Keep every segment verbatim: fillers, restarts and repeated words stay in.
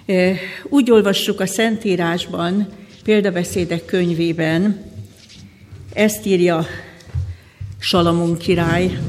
Úgy olvassuk a Szentírásban, Példabeszédek könyvében, ezt írja Salamon király,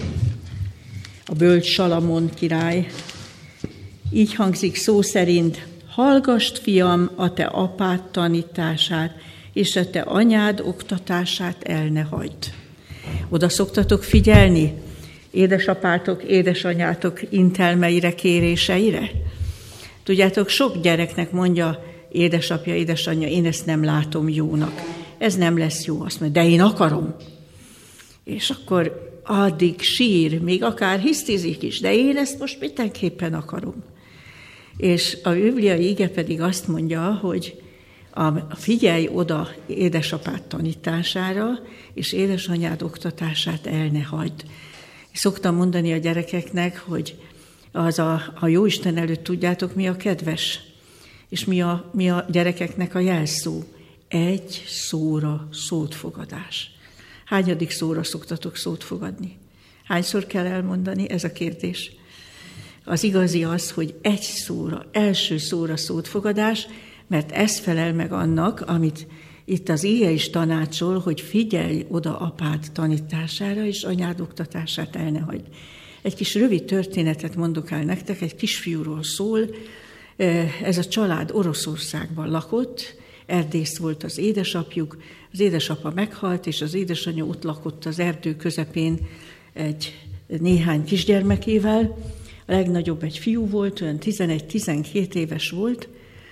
a bölcs Salamon király. Így hangzik szó szerint: hallgasd, fiam, a te apád tanítását, és a te anyád oktatását el ne hagyd. Oda szoktatok figyelni édesapátok, édesanyátok intelmeire, kéréseire? Tudjátok, sok gyereknek mondja édesapja, édesanyja, én ezt nem látom jónak. Ez nem lesz jó, azt mondja, de én akarom. És akkor addig sír, még akár hisztizik is, de én ezt most mindenképpen akarom. És a bibliai ige pedig azt mondja, hogy a, figyelj oda édesapád tanítására, és édesanyád oktatását el ne hagyd. Szoktam mondani a gyerekeknek, hogy az a, a Jóisten előtt tudjátok, mi a kedves, és mi a, mi a gyerekeknek a jelszó. Egy szóra szótfogadás. Hányadik szóra szoktatok szót fogadni? Hányszor kell elmondani? Ez a kérdés. Az igazi az, hogy egy szóra, első szóra szótfogadás, mert ez felel meg annak, amit itt az ige is tanácsol, hogy figyelj oda apád tanítására, és anyád oktatását el ne hagyd. Egy kis rövid történetet mondok el nektek, egy kisfiúról szól. Ez a család Oroszországban lakott, erdész volt az édesapjuk, az édesapa meghalt, és az édesanyja ott lakott az erdő közepén egy néhány kisgyermekével. A legnagyobb egy fiú volt, olyan tizenegy-tizenkét éves volt,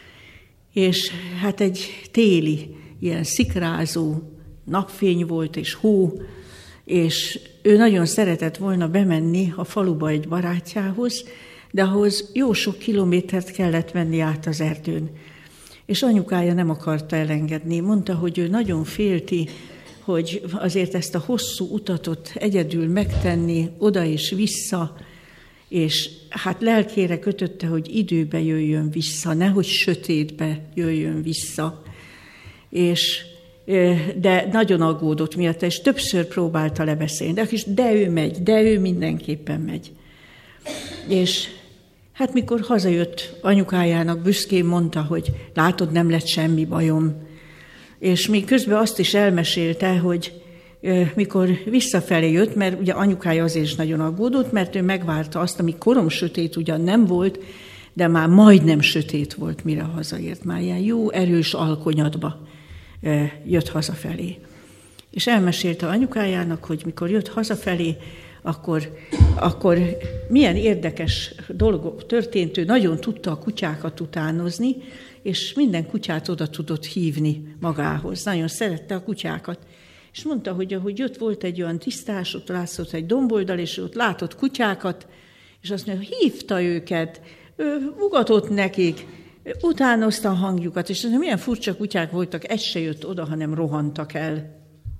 és hát egy téli, ilyen szikrázó napfény volt, és hó, és ő nagyon szeretett volna bemenni a faluba egy barátjához, de ahhoz jó sok kilométert kellett menni át az erdőn. És anyukája nem akarta elengedni. Mondta, hogy ő nagyon félti, hogy azért ezt a hosszú utatot egyedül megtenni, oda és vissza, és hát lelkére kötötte, hogy időbe jöjjön vissza, nehogy sötétbe jöjjön vissza. És, de nagyon aggódott miatta, és többször próbálta lebeszélni, de, de ő megy, de ő mindenképpen megy. És hát mikor hazajött, anyukájának büszkén mondta, hogy látod, nem lett semmi bajom. És még közben azt is elmesélte, hogy mikor visszafelé jött, mert ugye anyukája azért is nagyon aggódott, mert ő megvárta azt, ami korom sötét ugyan nem volt, de már majdnem sötét volt, mire hazaért. Már ilyen jó, erős alkonyatba jött hazafelé. És elmesélte anyukájának, hogy mikor jött hazafelé, akkor, akkor milyen érdekes dolgok történt, ő nagyon tudta a kutyákat utánozni, és minden kutyát oda tudott hívni magához. Nagyon szerette a kutyákat. És mondta, hogy ahogy jött, volt egy olyan tisztás, ott látszott egy domboldal, és ott látott kutyákat, és azt mondja, hívta őket, ő ugatott nekik, utánozta a hangjukat, és mondja, milyen furcsa kutyák voltak, egy se jött oda, hanem rohantak el.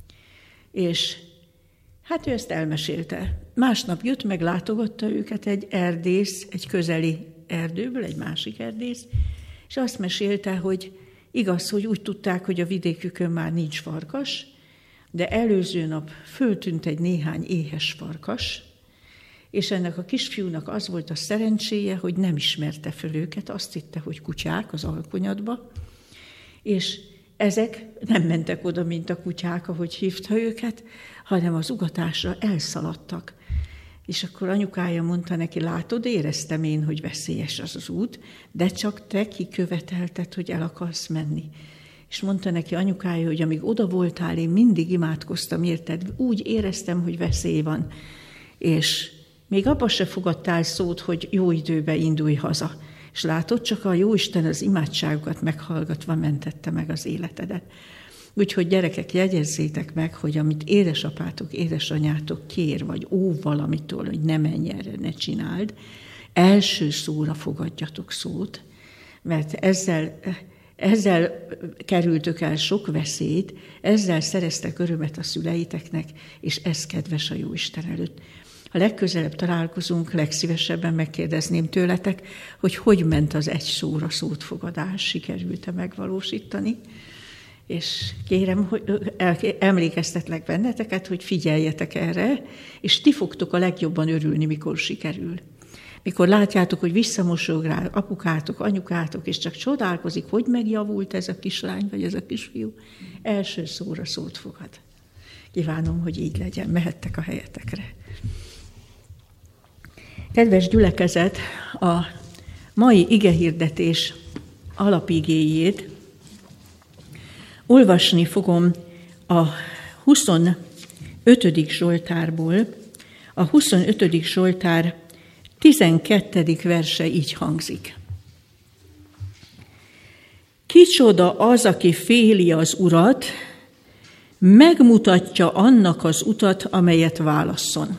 És hát ő ezt elmesélte. Másnap jött, meglátogatta őket egy erdész, egy közeli erdőből, egy másik erdész, és azt mesélte, hogy igaz, hogy úgy tudták, hogy a vidékükön már nincs farkas, de előző nap föltűnt egy néhány éhes farkas, és ennek a kisfiúnak az volt a szerencséje, hogy nem ismerte föl őket, azt hitte, hogy kutyák az alkonyatba, és ezek nem mentek oda, mint a kutyák, ahogy hívta őket, hanem az ugatásra elszaladtak. És akkor anyukája mondta neki, látod, éreztem én, hogy veszélyes az az út, de csak te kikövetelted, hogy el akarsz menni. És mondta neki anyukája, hogy amíg oda voltál, én mindig imádkoztam, érted? Úgy éreztem, hogy veszély van. És még abba se fogadtál szót, hogy jó időbe indulj haza. És látod, csak a Jóisten az imádságokat meghallgatva mentette meg az életedet. Úgyhogy gyerekek, jegyezzétek meg, hogy amit édesapátok, édesanyátok kér, vagy óv valamitől, hogy ne menj erre, ne csináld, első szóra fogadjatok szót, mert ezzel, ezzel kerültök el sok veszélyt, ezzel szereztek örömet a szüleiteknek, és ez kedves a Jóisten előtt. Ha legközelebb találkozunk, legszívesebben megkérdezném tőletek, hogy hogy ment az egy szóra szótfogadás, sikerült-e megvalósítani. És kérem, hogy emlékeztetlek benneteket, hogy figyeljetek erre, és ti fogtok a legjobban örülni, mikor sikerül. mikor látjátok, hogy visszamosog rá apukátok, anyukátok, és csak csodálkozik, hogy megjavult ez a kislány, vagy ez a kisfiú, első szóra szót fogad. Kívánom, hogy így legyen, mehettek a helyetekre. Kedves gyülekezet, a mai igehirdetés alapigéjét olvasni fogom a huszonötödik Zsoltárból. A huszonötödik Zsoltár tizenkettedik verse így hangzik. Kicsoda az, aki féli az Urat, megmutatja annak az utat, amelyet válasszon.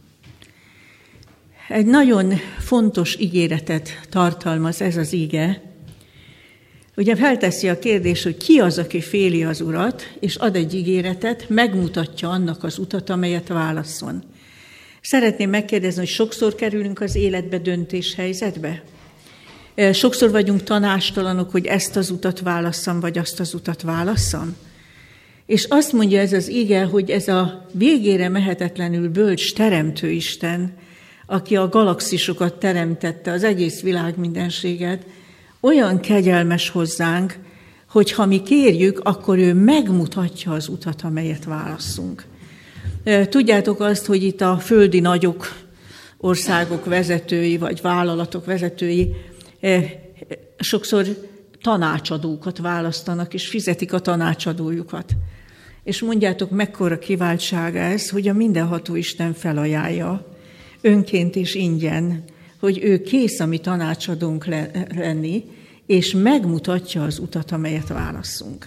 Egy nagyon fontos ígéretet tartalmaz ez az ige. Ugye felteszi a kérdés, hogy ki az, aki féli az Urat, és ad egy ígéretet, megmutatja annak az utat, amelyet válasszon. Szeretném megkérdezni, hogy sokszor kerülünk az életbe döntéshelyzetbe? Sokszor vagyunk tanástalanok, hogy ezt az utat válasszam, vagy azt az utat válasszam? És azt mondja ez az ige, hogy ez a végére mehetetlenül bölcs teremtő Isten, aki a galaxisokat teremtette, az egész világ mindenséget, olyan kegyelmes hozzánk, hogy ha mi kérjük, akkor ő megmutatja az utat, amelyet válasszunk. Tudjátok azt, hogy itt a földi nagyok, országok vezetői, vagy vállalatok vezetői sokszor tanácsadókat választanak, és fizetik a tanácsadójukat. És mondjátok, mekkora kiváltsága ez, hogy a mindenható Isten felajánlja önként és ingyen, hogy ő kész a mi tanácsadónk lenni, és megmutatja az utat, amelyet válasszunk.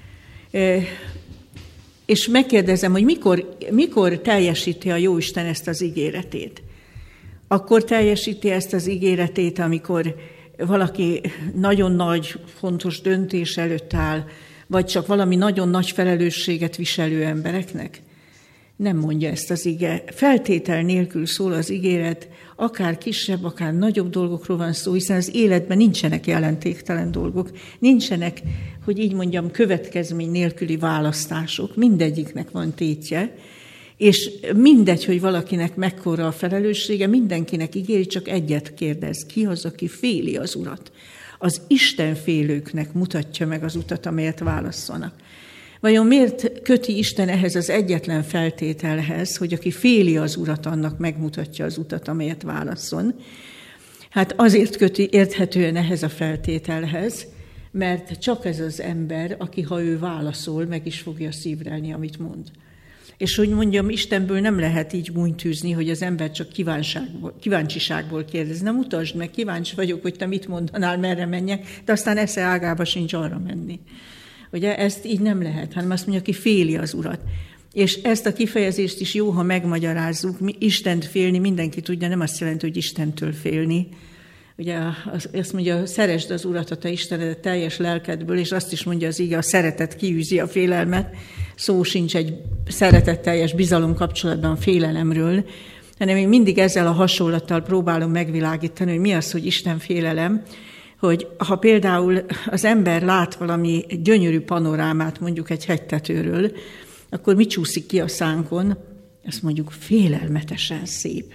És megkérdezem, hogy mikor, mikor teljesíti a Jóisten ezt az ígéretét? Akkor teljesíti ezt az ígéretét, amikor valaki nagyon nagy, fontos döntés előtt áll, vagy csak valami nagyon nagy felelősséget viselő embereknek? Nem mondja ezt az ige. Feltétel nélkül szól az ígéret, akár kisebb, akár nagyobb dolgokról van szó, hiszen az életben nincsenek jelentéktelen dolgok, nincsenek, hogy így mondjam, következmény nélküli választások, mindegyiknek van tétje, és mindegy, hogy valakinek mekkora a felelőssége, mindenkinek ígéri, csak egyet kérdez, ki az, aki féli az Urat? Az Istenfélőknek mutatja meg az utat, amelyet válasszanak. Vajon miért köti Isten ehhez az egyetlen feltételhez, hogy aki féli az Urat, annak megmutatja az utat, amelyet válasszon? Hát azért köti érthetően ehhez a feltételhez, mert csak ez az ember, aki ha ő válaszol, meg is fogja szívlelni, amit mond. És hogy mondjam, Istenből nem lehet így gúnytűzni, hogy az ember csak kíváncsiságból kérdez. Nem mutasd meg, kíváncsi vagyok, hogy te mit mondanál, merre menjek, de aztán esze ágába sincs arra menni. Ugye ezt így nem lehet, hanem azt mondja, aki féli az Urat. És ezt a kifejezést is jó, ha megmagyarázzuk. Istent félni, mindenki tudja, nem azt jelenti, hogy Istentől félni. Ugye azt mondja, szeresd az Urat, a te Istenedet teljes lelkedből, és azt is mondja az ige, a szeretet kiűzi a félelmet. Szó sincs egy szeretetteljes bizalom kapcsolatban félelemről, hanem én mindig ezzel a hasonlattal próbálom megvilágítani, hogy mi az, hogy Isten félelem, hogy ha például az ember lát valami gyönyörű panorámát mondjuk egy hegytetőről, akkor mi csúszik ki a szánkon? Azt mondjuk félelmetesen szép.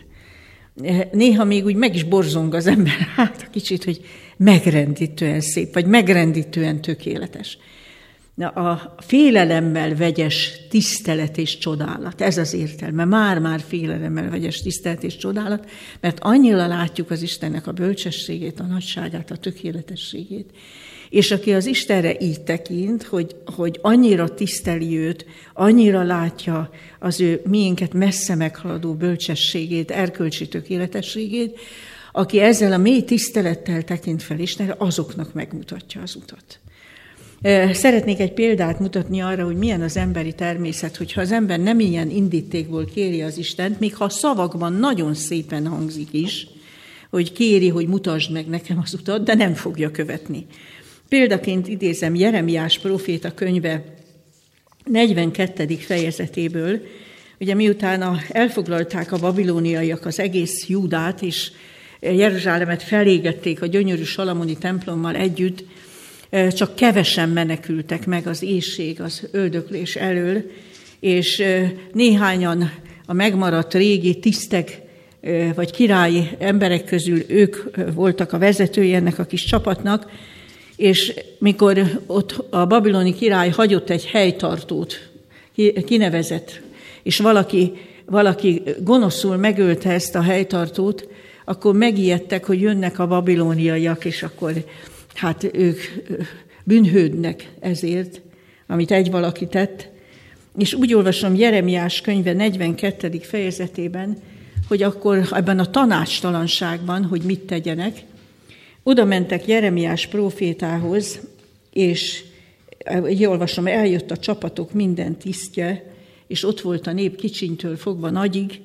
Néha még úgy meg is borzong az ember hát kicsit, hogy megrendítően szép, vagy megrendítően tökéletes. Na, a félelemmel vegyes tisztelet és csodálat, ez az értelme, már-már félelemmel vegyes tisztelet és csodálat, mert annyira látjuk az Istennek a bölcsességét, a nagyságát, a tökéletességét. És aki az Istenre így tekint, hogy, hogy annyira tiszteli őt, annyira látja az ő miénket messze meghaladó bölcsességét, erkölcsi tökéletességét, aki ezzel a mély tisztelettel tekint fel Istenre, azoknak megmutatja az utat. Szeretnék egy példát mutatni arra, hogy milyen az emberi természet, hogyha az ember nem ilyen indítékból kéri az Istent, még ha a szavakban nagyon szépen hangzik is, hogy kéri, hogy mutasd meg nekem az utat, de nem fogja követni. Példaként idézem Jeremiás próféta könyve negyvenkettedik fejezetéből, ugye miután elfoglalták a babilóniaiak az egész Júdát, és Jeruzsálemet felégették a gyönyörű salamoni templommal együtt, csak kevesen menekültek meg az éhség, az öldöklés elől, és néhányan a megmaradt régi tisztek vagy királyi emberek közül ők voltak a vezetői ennek a kis csapatnak, és mikor ott a babiloni király hagyott egy helytartót, kinevezett, és valaki, valaki gonoszul megölte ezt a helytartót, akkor megijedtek, hogy jönnek a babiloniaiak, és akkor hát ők bűnhődnek ezért, amit egy valaki tett. És úgy olvasom Jeremiás könyve negyvenkettedik fejezetében, hogy akkor ebben a tanácstalanságban, hogy mit tegyenek, oda mentek Jeremiás prófétához, és így olvasom, eljött a csapatok minden tisztje, és ott volt a nép kicsintől fogva nagyig,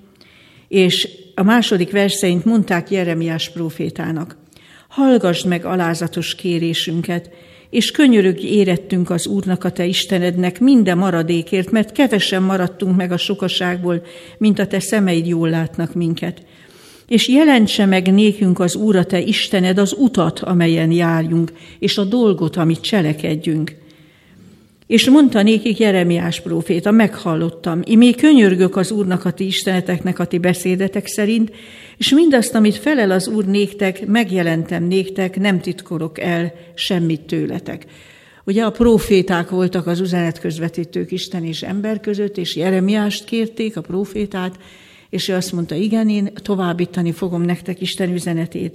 és a második vers szerint mondták Jeremiás prófétának: hallgassd meg alázatos kérésünket, és könyörögj érettünk az Úrnak, a te Istenednek minden maradékért, mert kevesen maradtunk meg a sokaságból, mint a te szemeid jól látnak minket. És jelentse meg nékünk az Úr, a te Istened, az utat, amelyen járjunk, és a dolgot, amit cselekedjünk. És mondta nékik Jeremiás próféta: meghallottam, imé könyörgök az Úrnak, a ti isteneteknek a ti beszédetek szerint, és mindazt, amit felel az Úr néktek, megjelentem néktek, nem titkolok el semmit tőletek. Ugye a próféták voltak az üzenetközvetítők Isten és ember között, és Jeremiást kérték, a prófétát, és ő azt mondta: igen, én továbbítani fogom nektek Isten üzenetét.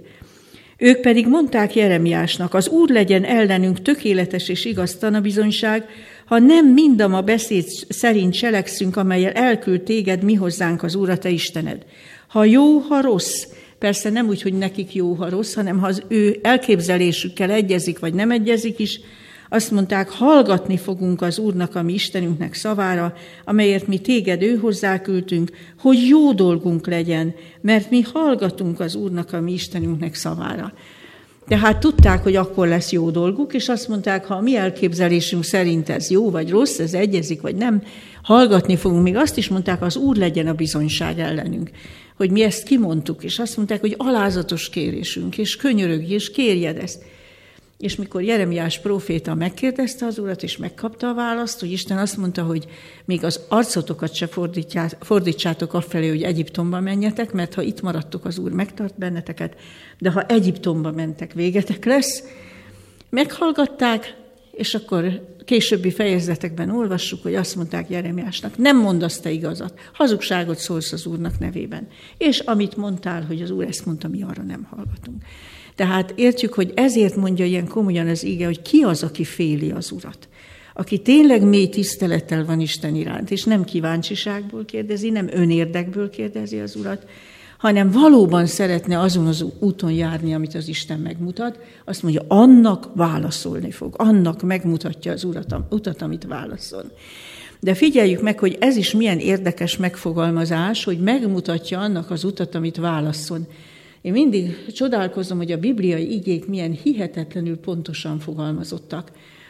Ők pedig mondták Jeremiásnak: az Úr legyen ellenünk tökéletes és igaz tanabizonyság, ha nem mindam a beszéd szerint cselekszünk, amellyel elküld téged mi hozzánk az Úr, a te Istened. Ha jó, ha rossz, persze nem úgy, hogy nekik jó, ha rossz, hanem ha az ő elképzelésükkel egyezik, vagy nem egyezik is, azt mondták: hallgatni fogunk az Úrnak, a mi Istenünknek szavára, amelyért mi téged ő hozzáküldtünk, hogy jó dolgunk legyen, mert mi hallgatunk az Úrnak, a mi Istenünknek szavára. Tehát tudták, hogy akkor lesz jó dolguk, és azt mondták, ha a mi elképzelésünk szerint ez jó vagy rossz, ez egyezik vagy nem, hallgatni fogunk. Még azt is mondták, az Úr legyen a bizonyság ellenünk, hogy mi ezt kimondtuk, és azt mondták, hogy alázatos kérésünk, és könyörögj, és kérjed ezt. És mikor Jeremiás próféta megkérdezte az Urat, és megkapta a választ, hogy Isten azt mondta, hogy még az arcotokat se fordítsátok afelé, hogy Egyiptomba menjetek, mert ha itt maradtok, az Úr megtart benneteket, de ha Egyiptomba mentek, végetek lesz. Meghallgatták, és akkor későbbi fejezetekben olvassuk, hogy azt mondták Jeremiásnak: nem mondasz te igazat, hazugságot szólsz az Úrnak nevében. És amit mondtál, hogy az Úr ezt mondta, mi arra nem hallgatunk. Tehát értjük, hogy ezért mondja ilyen komolyan az ige, hogy ki az, aki féli az Urat. Aki tényleg mély tisztelettel van Isten iránt, és nem kíváncsiságból kérdezi, nem önérdekből kérdezi az Urat, hanem valóban szeretne azon az úton járni, amit az Isten megmutat, azt mondja, annak válaszolni fog, annak megmutatja az urat, utat, amit válaszol. De figyeljük meg, hogy ez is milyen érdekes megfogalmazás, hogy megmutatja annak az utat, amit válaszol. Én mindig csodálkozom, hogy a bibliai igék milyen hihetetlenül pontosan fogalmazottak.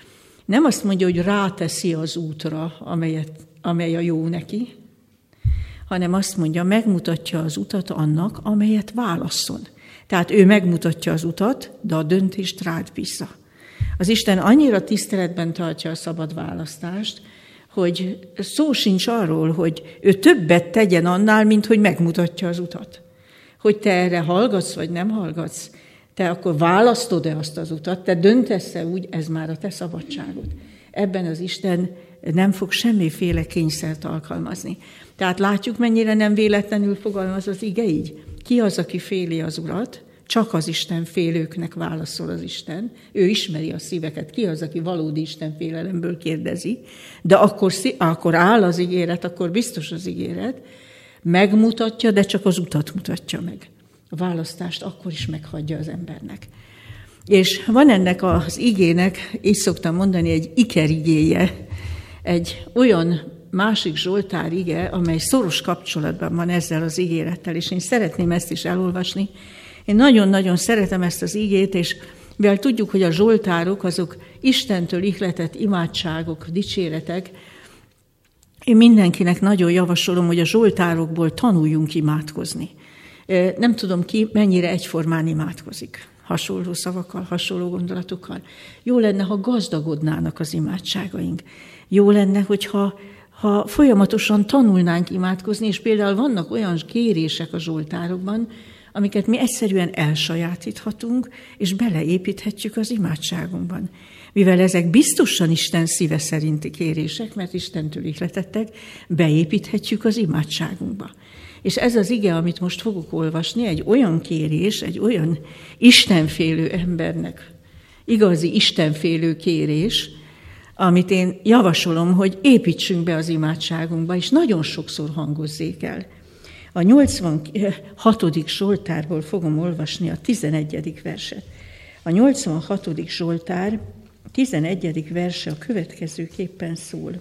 Nem azt mondja, hogy ráteszi az útra, amelyet, amely a jó neki, hanem azt mondja, megmutatja az utat annak, amelyet válaszol. Tehát ő megmutatja az utat, de a döntést rád bízza. Az Isten annyira tiszteletben tartja a szabad választást, hogy szó sincs arról, hogy ő többet tegyen annál, mint hogy megmutatja az utat. Hogy te erre hallgatsz, vagy nem hallgatsz, te akkor választod-e azt az utat, te döntesz-e úgy, ez már a te szabadságod. Ebben az Isten nem fog semmiféle kényszert alkalmazni. Tehát látjuk, mennyire nem véletlenül fogalmaz az ige így. Ki az, aki féli az Urat? Csak az Isten félőknek válaszol az Isten. Ő ismeri a szíveket. Ki az, aki valódi Isten félelemből kérdezi? De akkor, akkor áll az ígéret, akkor biztos az ígéret. Megmutatja, de csak az utat mutatja meg. A választást akkor is meghagyja az embernek. És van ennek az igének, így szoktam mondani, egy ikerigéje, egy olyan másik Zsoltár ige, amely szoros kapcsolatban van ezzel az ígérettel, és én szeretném ezt is elolvasni. Én nagyon-nagyon szeretem ezt az igét, és mivel tudjuk, hogy a zsoltárok azok Istentől ihletett imádságok, dicséretek, én mindenkinek nagyon javasolom, hogy a zsoltárokból tanuljunk imádkozni. Nem tudom ki, mennyire egyformán imádkozik. Hasonló szavakkal, hasonló gondolatokkal. Jó lenne, ha gazdagodnának az imádságaink. Jó lenne, hogyha ha folyamatosan tanulnánk imádkozni, és például vannak olyan kérések a zsoltárokban, amiket mi egyszerűen elsajátíthatunk, és beleépíthetjük az imádságunkban. Mivel ezek biztosan Isten szíve szerinti kérések, mert Istentől ihletettek, beépíthetjük az imádságunkba. És ez az ige, amit most fogok olvasni, egy olyan kérés, egy olyan istenfélő embernek, igazi istenfélő kérés, amit én javasolom, hogy építsünk be az imádságunkba, és nagyon sokszor hangozzék el. A nyolcvanhatodik Zsoltárból fogom olvasni a tizenegyedik verset. A nyolcvanhatodik Zsoltár tizenegyedik verse a következőképpen szól.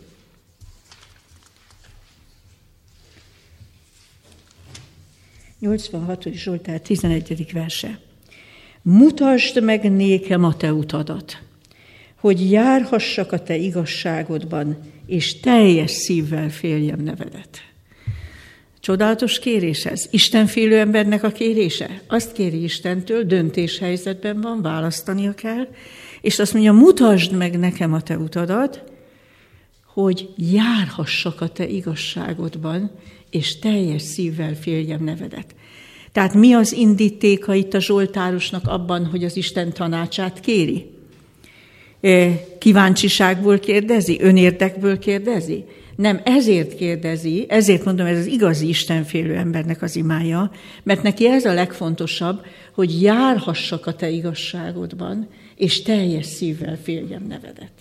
nyolcvanhatodik Zsoltár tizenegyedik verse. Mutasd meg nékem a te utadat, hogy járhassak a te igazságodban, és teljes szívvel féljem nevedet. Csodálatos kérés ez. Istenfélő embernek a kérése. Azt kéri Istentől, döntéshelyzetben van, választania kell, és azt mondja, mutasd meg nekem a te utadat, hogy járhassak a te igazságodban, és teljes szívvel féljem nevedet. Tehát mi az indítéka itt a zsoltárosnak abban, hogy az Isten tanácsát kéri? Kíváncsiságból kérdezi? Önérdekből kérdezi? Nem, ezért kérdezi, ezért mondom, ez az igazi istenfélő embernek az imája, mert neki ez a legfontosabb, hogy járhassak a te igazságodban, és teljes szívvel féljem nevedet.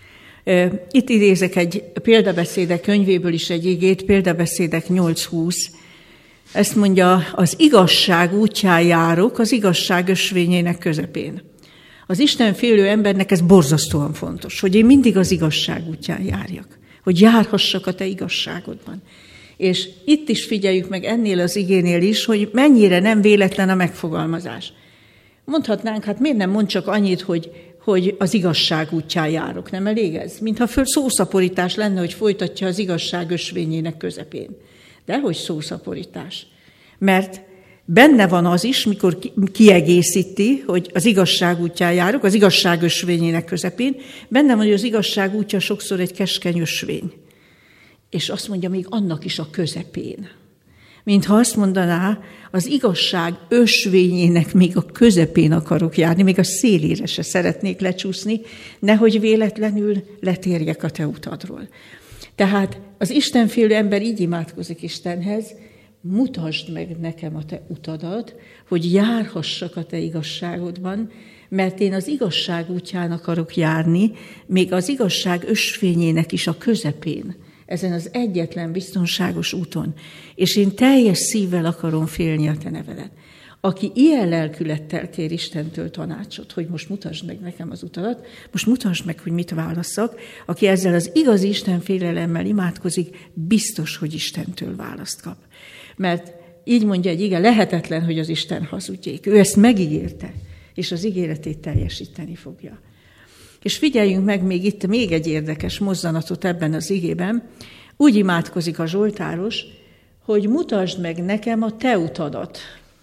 Itt idézek egy példabeszédek könyvéből is egy igét, példabeszédek nyolc húsz. Ezt mondja, az igazság útján járok, az igazság ösvényének közepén. Az istenfélő embernek ez borzasztóan fontos, hogy én mindig az igazság útján járjak, hogy járhassak a te igazságodban. És itt is figyeljük meg ennél az igénél is, hogy mennyire nem véletlen a megfogalmazás. Mondhatnánk, hát miért nem mond csak annyit, hogy, hogy az igazság útján járok, nem elég ez? Mintha föl szószaporítás lenne, hogy folytatja az igazság ösvényének közepén. Dehogy szószaporítás. Mert benne van az is, mikor kiegészíti, hogy az igazság útján járok, az igazság ösvényének közepén, benne van, hogy az igazság útja sokszor egy keskeny ösvény. És azt mondja, még annak is a közepén. Mintha azt mondaná, az igazság ösvényének még a közepén akarok járni, még a szélére se szeretnék lecsúszni, nehogy véletlenül letérjek a te utadról. Tehát az istenfélő ember így imádkozik Istenhez, mutasd meg nekem a te utadat, hogy járhassak a te igazságodban, mert én az igazság útján akarok járni, még az igazság ösvényének is a közepén, ezen az egyetlen biztonságos úton, és én teljes szívvel akarom félni a te nevedet. Aki ilyen lelkülettel kér Istentől tanácsot, hogy most mutasd meg nekem az utadat, most mutasd meg, hogy mit válasszak, aki ezzel az igazi Isten félelemmel imádkozik, biztos, hogy Istentől választ kap. Mert így mondja egy ige, lehetetlen, hogy az Isten hazudjék. Ő ezt megígérte, és az ígéretét teljesíteni fogja. És figyeljünk meg még itt még egy érdekes mozzanatot ebben az igében. Úgy imádkozik a zsoltáros, hogy mutasd meg nekem a te utadat.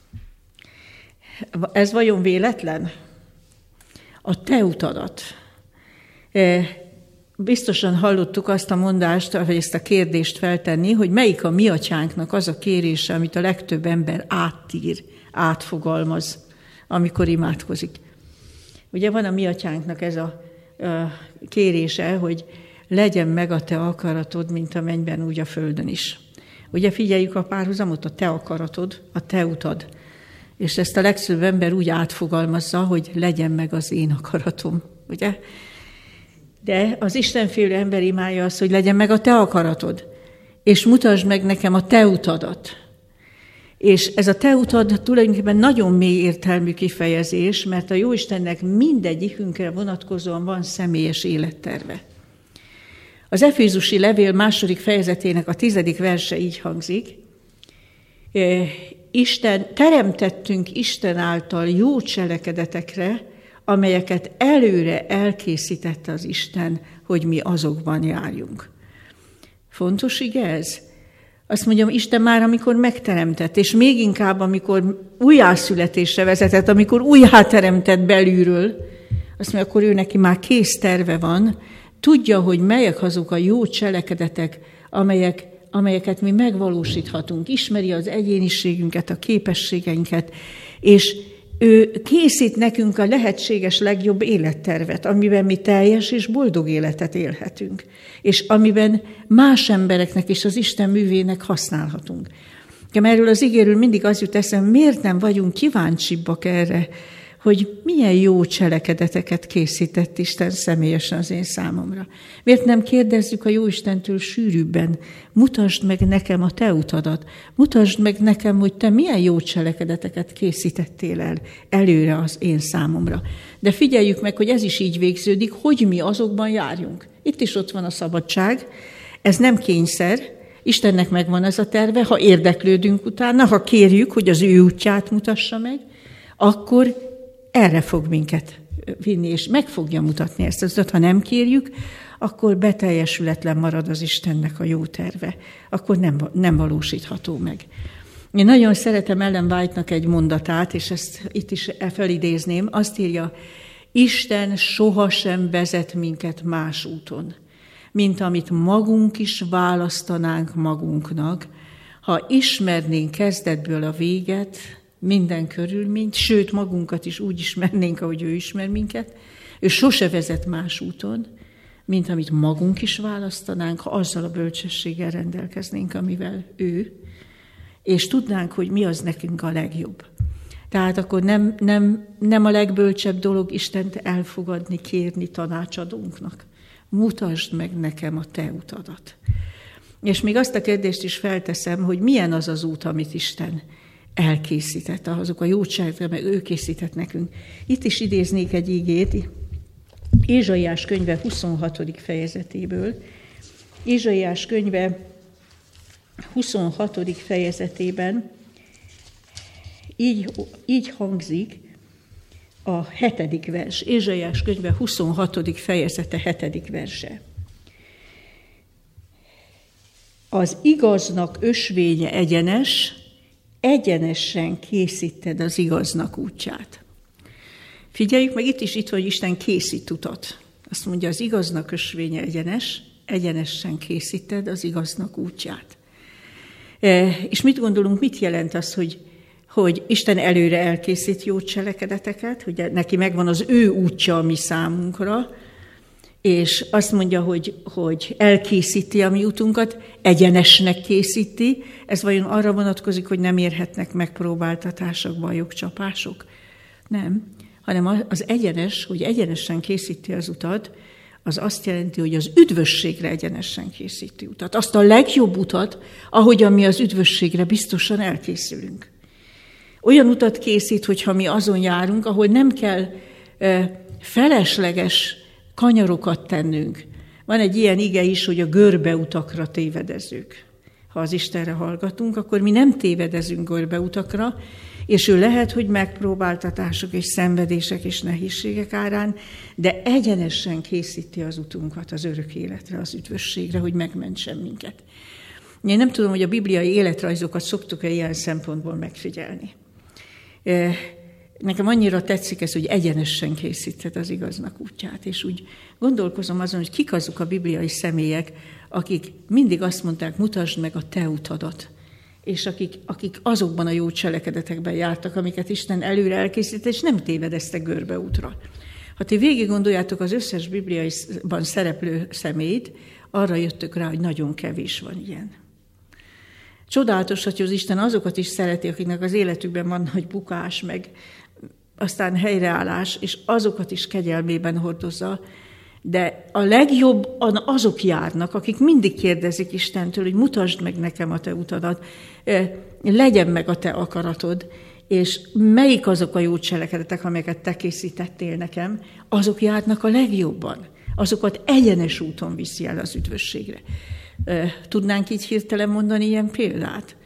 Ez vajon véletlen? A te utadat. Biztosan hallottuk azt a mondást, vagy ezt a kérdést feltenni, hogy melyik a mi atyánknak az a kérése, amit a legtöbb ember áttír, átfogalmaz, amikor imádkozik. Ugye van a mi atyánknak ez a, a kérése, hogy legyen meg a te akaratod, mint a mennyben, úgy a földön is. Ugye figyeljük a párhuzamot, a te akaratod, a te utad. És ezt a legtöbb ember úgy átfogalmazza, hogy legyen meg az én akaratom, ugye? De az istenfélő ember imája az, hogy legyen meg a te akaratod, és mutasd meg nekem a te utadat. És ez a te utad tulajdonképpen nagyon mély értelmű kifejezés, mert a Jóistennek mindegyikünkre vonatkozóan van személyes életterve. Az Efézusi levél második fejezetének a tizedik verse így hangzik, Isten, teremtettünk Isten által jó cselekedetekre, amelyeket előre elkészítette az Isten, hogy mi azokban járjunk. Fontos ige ez? Azt mondjam, Isten már amikor megteremtett, és még inkább, amikor újjászületésre vezetett, amikor újjáteremtett belülről, azt mondja, akkor ő neki már kész terve van, tudja, hogy melyek azok a jó cselekedetek, amelyek, amelyeket mi megvalósíthatunk. Ismeri az egyéniségünket, a képességeinket, és ő készít nekünk a lehetséges legjobb élettervet, amiben mi teljes és boldog életet élhetünk, és amiben más embereknek és az Isten művének használhatunk. Erről az igéről mindig az jut eszembe, miért nem vagyunk kíváncsibbak erre, hogy milyen jó cselekedeteket készített Isten személyesen az én számomra. Miért nem kérdezzük a Jóistentől sűrűbben, mutasd meg nekem a te utadat, mutasd meg nekem, hogy te milyen jó cselekedeteket készítettél el előre az én számomra. De figyeljük meg, hogy ez is így végződik, hogy mi azokban járjunk. Itt is ott van a szabadság, ez nem kényszer, Istennek megvan ez a terve, ha érdeklődünk utána, ha kérjük, hogy az ő útját mutassa meg, akkor erre fog minket vinni, és meg fogja mutatni ezt az utat. Ha nem kérjük, akkor beteljesületlen marad az Istennek a jó terve. Akkor nem, nem valósítható meg. Én nagyon szeretem Ellen White-nak egy mondatát, és ezt itt is felidézném. Azt írja, Isten sohasem vezet minket más úton, mint amit magunk is választanánk magunknak, ha ismernénk kezdetből a véget, minden körülményt, sőt magunkat is úgy ismernénk, ahogy ő ismer minket. Ő sose vezet más úton, mint amit magunk is választanánk, ha azzal a bölcsességgel rendelkeznénk, amivel ő, és tudnánk, hogy mi az nekünk a legjobb. Tehát akkor nem, nem, nem a legbölcsebb dolog Istent elfogadni, kérni tanácsadónknak. Mutasd meg nekem a te utadat. És még azt a kérdést is felteszem, hogy milyen az az út, amit Isten elkészített, azok a jóságok, meg ő készített nekünk. Itt is idéznék egy igét, Ézsaiás könyve huszonhatodik fejezetéből. Ézsaiás könyve huszonhatodik fejezetében így, így hangzik a hetedik vers. Ézsaiás könyve huszonhatodik fejezete hetedik verse. Az igaznak ösvénye egyenes, egyenesen készíted az igaznak útját. Figyeljük meg, itt is itt, hogy Isten készít utat. Azt mondja, az igaznak ösvénye egyenes, egyenesen készíted az igaznak útját. E, és mit gondolunk, mit jelent az, hogy, hogy Isten előre elkészít jó cselekedeteket, hogy neki megvan az ő útja a mi számunkra, és azt mondja, hogy, hogy elkészíti a mi utunkat, egyenesnek készíti. Ez vajon arra vonatkozik, hogy nem érhetnek megpróbáltatások, bajok, csapások? Nem, hanem az egyenes, hogy egyenesen készíti az utat, az azt jelenti, hogy az üdvösségre egyenesen készíti utat. Azt a legjobb utat, ahogyan mi az üdvösségre biztosan elkészülünk. Olyan utat készít, hogyha mi azon járunk, ahol nem kell e, felesleges kanyarokat tennünk. Van egy ilyen ige is, hogy a görbeutakra tévedezők. Ha az Istenre hallgatunk, akkor mi nem tévedezünk görbeutakra, és ő lehet, hogy megpróbáltatások és szenvedések és nehézségek árán, de egyenesen készíti az utunkat az örök életre, az üdvösségre, hogy megmentsen minket. Én nem tudom, hogy a bibliai életrajzokat szoktuk-e ilyen szempontból megfigyelni. Nekem annyira tetszik ez, hogy egyenesen készíted az igaznak útját, és úgy gondolkozom azon, hogy kik azok a bibliai személyek, akik mindig azt mondták, mutasd meg a te utadat, és akik, akik azokban a jó cselekedetekben jártak, amiket Isten előre elkészített, és nem tévedeztek görbeútra. Ha ti végig gondoljátok az összes bibliaiban szereplő személyt, arra jöttök rá, hogy nagyon kevés van ilyen. Csodálatos, hogy az Isten azokat is szereti, akiknek az életükben van nagy bukás, meg aztán helyreállás, és azokat is kegyelmében hordozza, de a legjobban azok járnak, akik mindig kérdezik Istentől, hogy mutasd meg nekem a te utadat, legyen meg a te akaratod, és melyik azok a jó cselekedetek, amelyeket te készítettél nekem, azok járnak a legjobban. Azokat egyenes úton viszi el az üdvösségre. Tudnánk így hirtelen mondani ilyen példát?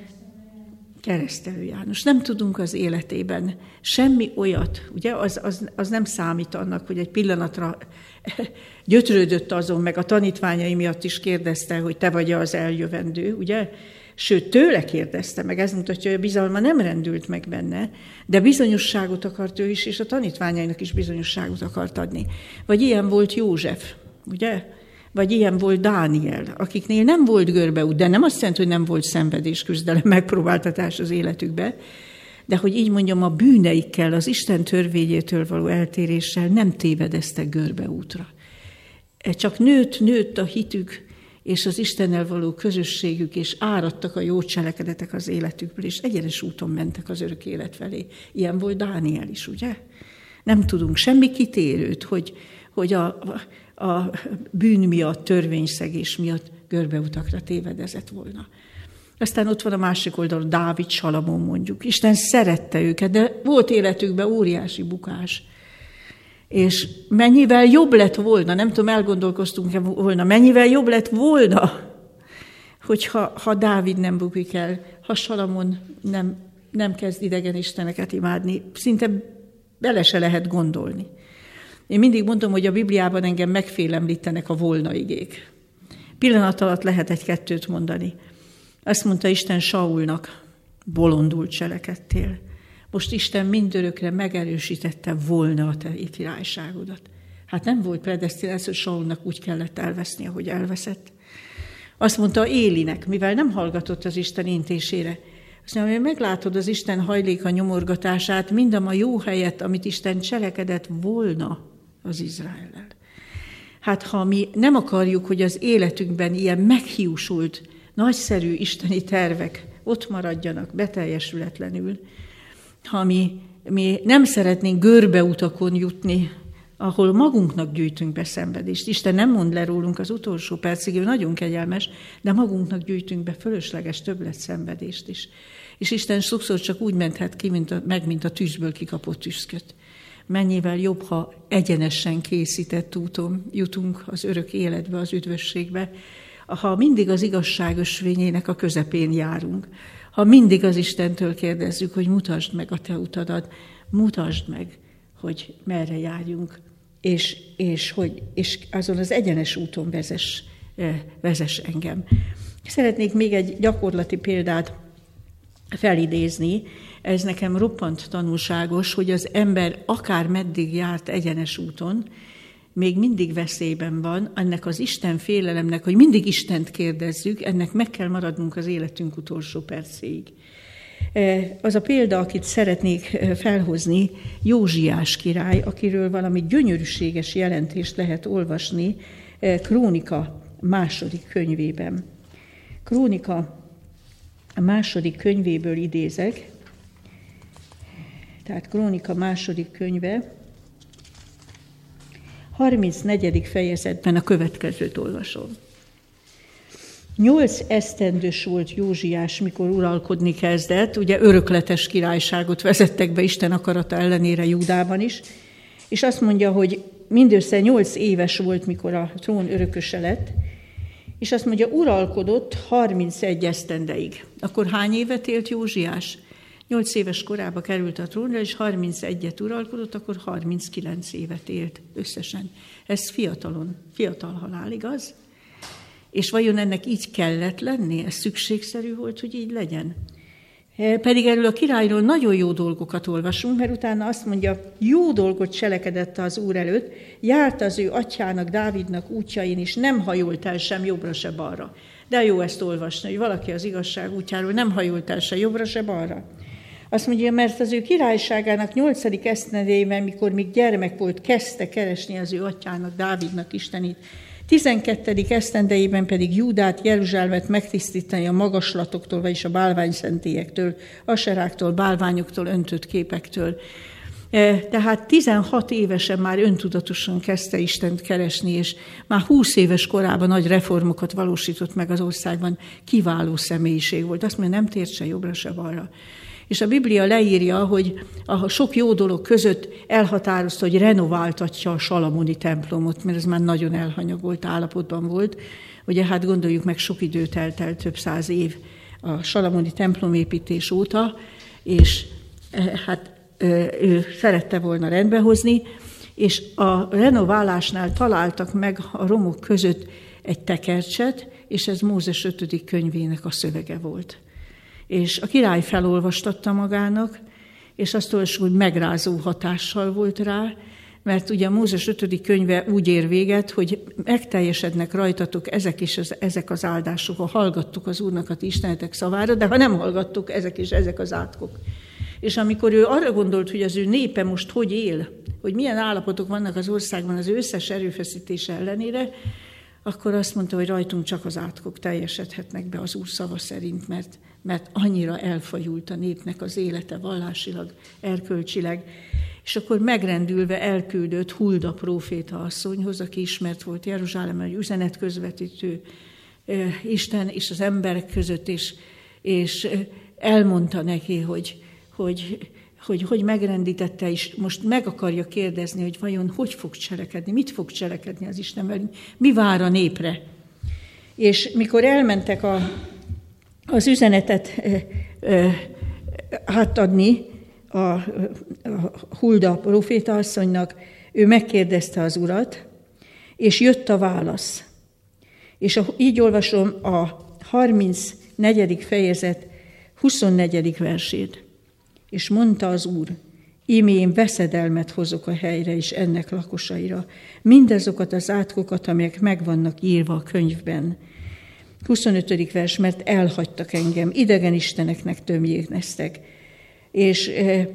Keresztelő János. Nem tudunk az életében semmi olyat, ugye, az, az, az nem számít annak, hogy egy pillanatra gyötrődött azon, meg a tanítványai miatt is kérdezte, hogy te vagy az eljövendő, ugye? Sőt, tőle kérdezte meg, ez mutatja, hogy a bizalma nem rendült meg benne, de bizonyosságot akart ő is, és a tanítványainak is bizonyosságot akart adni. Vagy ilyen volt József. ugye? Vagy ilyen volt Dániel, akiknél nem volt görbeút, de nem azt jelenti, hogy nem volt szenvedés, küzdelem, megpróbáltatás az életükbe, de hogy így mondjam, a bűneikkel, az Isten törvényétől való eltéréssel nem tévedeztek görbeútra. Csak nőtt, nőtt a hitük, és az Istennel való közösségük, és áradtak a jó cselekedetek az életükből, és egyenes úton mentek az örök élet felé. Ilyen volt Dániel is, ugye? Nem tudunk semmi kitérőt, hogy, hogy a, a bűn miatt, törvényszegés miatt görbeutakra tévedezett volna. Aztán ott van a másik oldalon Dávid, Salamon mondjuk. Isten szerette őket, de volt életükben óriási bukás. És mennyivel jobb lett volna, nem tudom, elgondolkoztunk-e volna, mennyivel jobb lett volna, hogyha ha Dávid nem bukik el, ha Salamon nem, nem kezd idegen isteneket imádni, szinte bele se lehet gondolni. Én mindig mondom, hogy a Bibliában engem megfélemlítenek a volna igék. Pillanat alatt lehet egy-kettőt mondani. Azt mondta Isten Saulnak, bolondul cselekedtél. Most Isten mindörökre megerősítette volna a te királyságodat. Hát nem volt predesztináció, hogy Saulnak úgy kellett elveszni, ahogy elveszett. Azt mondta Élinek, mivel nem hallgatott az Isten intésére, azt mondja, hogy meglátod az Isten hajléka nyomorgatását, mindam a jó helyet, amit Isten cselekedett volna az Izraellel. Hát ha mi nem akarjuk, hogy az életünkben ilyen meghiúsult, nagyszerű isteni tervek ott maradjanak beteljesületlenül, ha mi, mi nem szeretnénk görbeutakon jutni, ahol magunknak gyűjtünk be szenvedést. Isten nem mond le rólunk az utolsó percig, ő nagyon kegyelmes, de magunknak gyűjtünk be fölösleges többlet szenvedést is. És Isten sokszor csak úgy menthet ki, mint a, meg, mint a tűzből kikapott tüszköt. Mennyivel jobb, ha egyenesen készített úton jutunk az örök életbe, az üdvösségbe, ha mindig az igazság ösvényének a közepén járunk, ha mindig az Istentől kérdezzük, hogy mutasd meg a te utadat, mutasd meg, hogy merre járjunk, és, és, hogy, és azon az egyenes úton vezess, vezess engem. Szeretnék még egy gyakorlati példát felidézni. Ez nekem roppant tanulságos, hogy az ember akár meddig járt egyenes úton, még mindig veszélyben van, ennek az Isten félelemnek, hogy mindig Istent kérdezzük, ennek meg kell maradnunk az életünk utolsó percéig. Az a példa, akit szeretnék felhozni, Józsiás király, akiről valami gyönyörűséges jelentést lehet olvasni Krónika második könyvében. Krónika második könyvéből idézek, tehát Krónika második könyve, harmincnegyedik fejezetben a következőt olvasom. Nyolc esztendős volt Józsiás, mikor uralkodni kezdett, ugye örökletes királyságot vezettek be Isten akarata ellenére Júdában is, és azt mondja, hogy mindössze nyolc éves volt, mikor a trón örököse lett, és azt mondja, uralkodott harmincegy esztendeig. Akkor hány évet élt Józsiás? Nyolc éves korába került a trónra, és harmincegyet uralkodott, akkor harminckilenc évet élt összesen. Ez fiatalon, fiatal halál, igaz? És vajon ennek így kellett lenni? Ez szükségszerű volt, hogy így legyen? Pedig erről a királyról nagyon jó dolgokat olvasunk, mert utána azt mondja, jó dolgot cselekedett az Úr előtt, járt az ő atyának, Dávidnak útjain is, nem hajolt el sem jobbra, se balra. De jó ezt olvasni, hogy valaki az igazság útjáról nem hajolt el se jobbra, se balra. Azt mondja, mert az ő királyságának nyolcadik esztendejében, mikor még gyermek volt, kezdte keresni az ő atyának, Dávidnak Istenét. tizenkettedik esztendejében pedig Júdát, Jeruzsálemet megtisztítani a magaslatoktól, vagyis a bálványszentélyektől, aseráktól, bálványoktól, öntött képektől. Tehát tizenhat évesen már öntudatosan kezdte Istent keresni, és már húsz éves korában nagy reformokat valósított meg az országban. Kiváló személyiség volt. Azt mondja, nem tért se jobbra, se balra. És a Biblia leírja, hogy a sok jó dolog között elhatározta, hogy renováltatja a salamoni templomot, mert ez már nagyon elhanyagolt állapotban volt. Ugye hát gondoljuk meg, sok időt eltelt, több száz év a salamoni templomépítés óta, és hát ő szerette volna rendbehozni, és a renoválásnál találtak meg a romok között egy tekercset, és ez Mózes ötödik könyvének a szövege volt. És a király felolvastatta magának, és azt olvasjuk, hogy megrázó hatással volt rá, mert ugye a Mózes ötödik könyve úgy ér véget, hogy megteljesednek rajtatok ezek is az, ezek az áldások, ha hallgattuk az Úrnak a ti istenetek szavára, de ha nem hallgattuk, ezek is ezek az átkok. És amikor ő arra gondolt, hogy az ő népe most hogy él, hogy milyen állapotok vannak az országban az ő összes erőfeszítése ellenére, akkor azt mondta, hogy rajtunk csak az átkok teljesedhetnek be az Úr szava szerint, mert, mert annyira elfajult a népnek az élete vallásilag, erkölcsileg. És akkor megrendülve elküldött Hulda próféta asszonyhoz, aki ismert volt Jeruzsálemben, egy üzenetközvetítő Isten és az emberek között, és, és elmondta neki, hogy hogy, hogy hogy megrendítette, és most meg akarja kérdezni, hogy vajon hogy fog cselekedni, mit fog cselekedni az Isten velünk, mi vár a népre. És mikor elmentek a, az üzenetet e, e, átadni a, a Hulda próféta asszonynak, ő megkérdezte az Urat, és jött a válasz. És a, így olvasom a harmincnegyedik fejezet huszonnegyedik versét. És mondta az Úr, íme én veszedelmet hozok a helyre és ennek lakosaira, mindazokat az átkokat, amelyek meg vannak írva a könyvben. huszonötödik vers, mert elhagytak engem, idegen isteneknek tömjéneztek, és,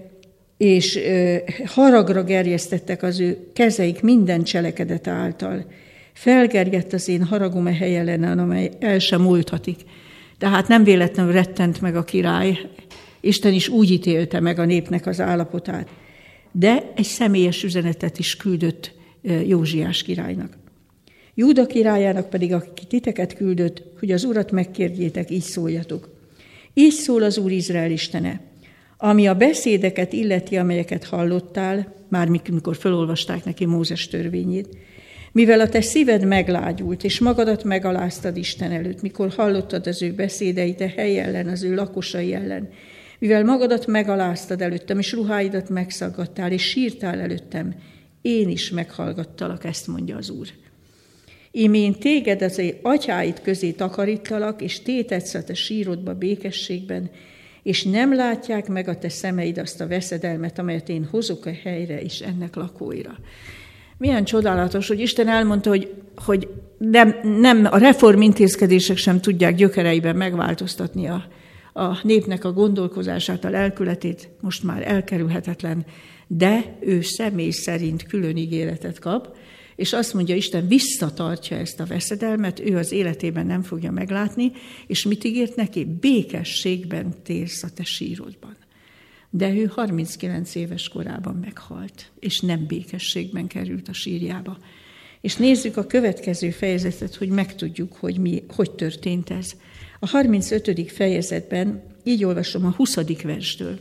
és haragra gerjesztettek az ő kezeik minden cselekedete által. Felgerjedt az én haragom a hely ellen, amely el sem múlthatik. Tehát nem véletlenül rettent meg a király, Isten is úgy ítélte meg a népnek az állapotát, de egy személyes üzenetet is küldött Józsiás királynak. Júda királyának pedig, aki titeket küldött, hogy az Urat megkérjétek, így szóljatok. Így szól az Úr Izrael Istene, ami a beszédeket illeti, amelyeket hallottál, már mikor felolvasták neki Mózes törvényét, mivel a te szíved meglágyult, és magadat megaláztad Isten előtt, mikor hallottad az ő beszédeit a hely ellen, az ő lakosai ellen, mivel magadat megaláztad előttem, és ruháidat megszaggattál, és sírtál előttem, én is meghallgattalak, ezt mondja az Úr. Íme én téged az atyáid közé takarítalak, és tétedsz a te sírodba békességben, és nem látják meg a te szemeid azt a veszedelmet, amelyet én hozok a helyre, és ennek lakóira. Milyen csodálatos, hogy Isten elmondta, hogy, hogy nem, nem, a reformintézkedések sem tudják gyökereiben megváltoztatni a, a népnek a gondolkozását, a lelkületét, most már elkerülhetetlen, de ő személy szerint külön ígéretet kap, és azt mondja, Isten visszatartja ezt a veszedelmet, ő az életében nem fogja meglátni, és mit ígért neki? Békességben térsz a te sírodban. De ő harminckilenc éves korában meghalt, és nem békességben került a sírjába. És nézzük a következő fejezetet, hogy megtudjuk, hogy mi, hogy történt ez. A harmincötödik fejezetben, így olvasom a huszadik verstől.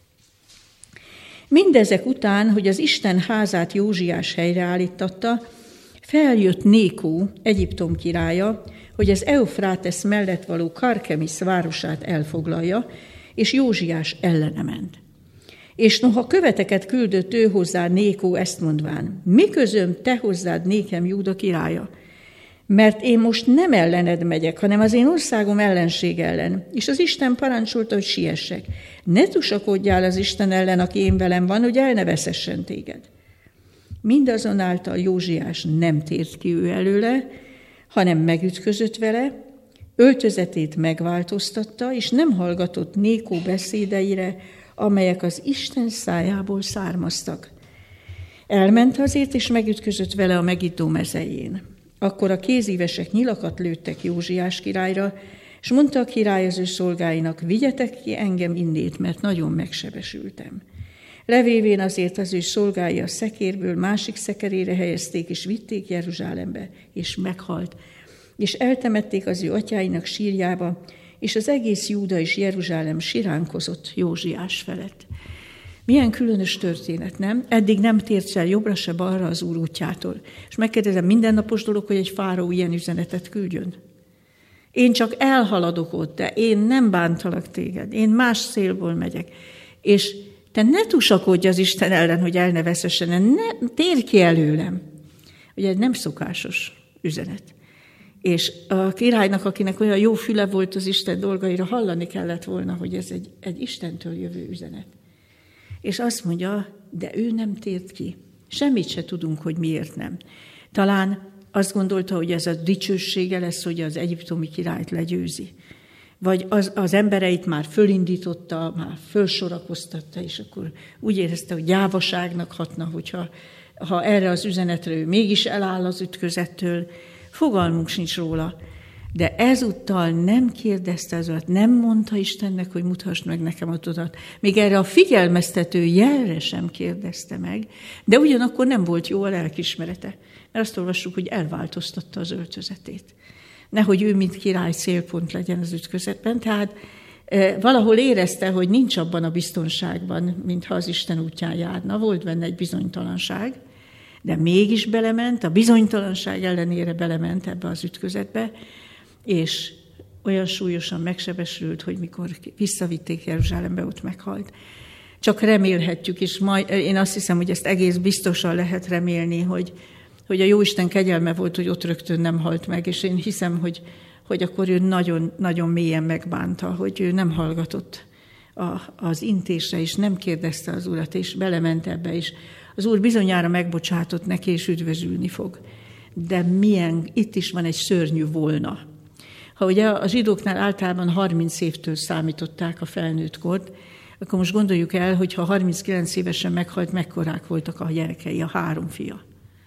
Mindezek után, hogy az Isten házát Józsiás helyreállítatta, feljött Nékó, Egyiptom királya, hogy az Eufrátesz mellett való Karkemisz városát elfoglalja, és Józsiás ellene ment. És noha követeket küldött ő hozzá Nékó ezt mondván, mi közöm te hozzád nékem Júda királya? Mert én most nem ellened megyek, hanem az én országom ellenség ellen. És az Isten parancsolta, hogy siessek. Ne tusakodjál az Isten ellen, aki én velem van, hogy el ne veszessen téged. Mindazonáltal Józsiás nem tért ki ő előle, hanem megütközött vele, öltözetét megváltoztatta, és nem hallgatott Nékó beszédeire, amelyek az Isten szájából származtak. Elment azért, és megütközött vele a Megiddó mezején. Akkor a kézívesek nyilakat lőttek Józsiás királyra, és mondta a király az ő szolgáinak, vigyetek ki engem innét, mert nagyon megsebesültem. Levévén azért az ő szolgái a szekérből másik szekerére helyezték, és vitték Jeruzsálembe, és meghalt. És eltemették az ő atyáinak sírjába, és az egész Júda és Jeruzsálem siránkozott Józsiás felett. Milyen különös történet, nem? Eddig nem tért el jobbra se balra az Úr útjától. És megkérdezem, mindennapos dolog, hogy egy fáraó ilyen üzenetet küldjön? Én csak elhaladok ott, de én nem bántalak téged. Én más szélból megyek. És te ne tusakodj az Isten ellen, hogy el ne veszessen, ne térj ki előlem. Ugye ez nem szokásos üzenet. És a királynak, akinek olyan jó füle volt az Isten dolgaira, hallani kellett volna, hogy ez egy, egy Istentől jövő üzenet. És azt mondja, de ő nem tért ki. Semmit se tudunk, hogy miért nem. Talán azt gondolta, hogy ez a dicsősége lesz, hogy az egyiptomi királyt legyőzi. Vagy az, az embereit már fölindította, már fölsorakoztatta, és akkor úgy érezte, hogy gyávaságnak hatna, hogyha ha erre az üzenetre ő mégis eláll az ütközettől. Fogalmunk sincs róla. De ezúttal nem kérdezte az urat, nem mondta Istennek, hogy mutasd meg nekem a tudat. Még erre a figyelmeztető jelre sem kérdezte meg, de ugyanakkor nem volt jó a lelkismerete. Mert azt olvassuk, hogy elváltoztatta az öltözetét. Nehogy ő, mint király, célpont legyen az ütközetben. Tehát e, valahol érezte, hogy nincs abban a biztonságban, mintha az Isten útján járna. Volt benne egy bizonytalanság, de mégis belement, a bizonytalanság ellenére belement ebbe az ütközetbe, és olyan súlyosan megsebesült, hogy mikor visszavitték Jeruzsálembe, ott meghalt. Csak remélhetjük, és majd, én azt hiszem, hogy ezt egész biztosan lehet remélni, hogy, hogy a Jóisten kegyelme volt, hogy ott rögtön nem halt meg, és én hiszem, hogy, hogy akkor ő nagyon, nagyon mélyen megbánta, hogy ő nem hallgatott a, az intésre, és nem kérdezte az Urat, és belement ebbe, és az Úr bizonyára megbocsátott neki, és üdvözülni fog. De milyen, itt is van egy szörnyű volna. Ha ugye a zsidóknál általában harminc évtől számították a felnőtt kort, akkor most gondoljuk el, hogy ha harminckilenc évesen meghalt, mekkorák voltak a gyerekei, a három fia.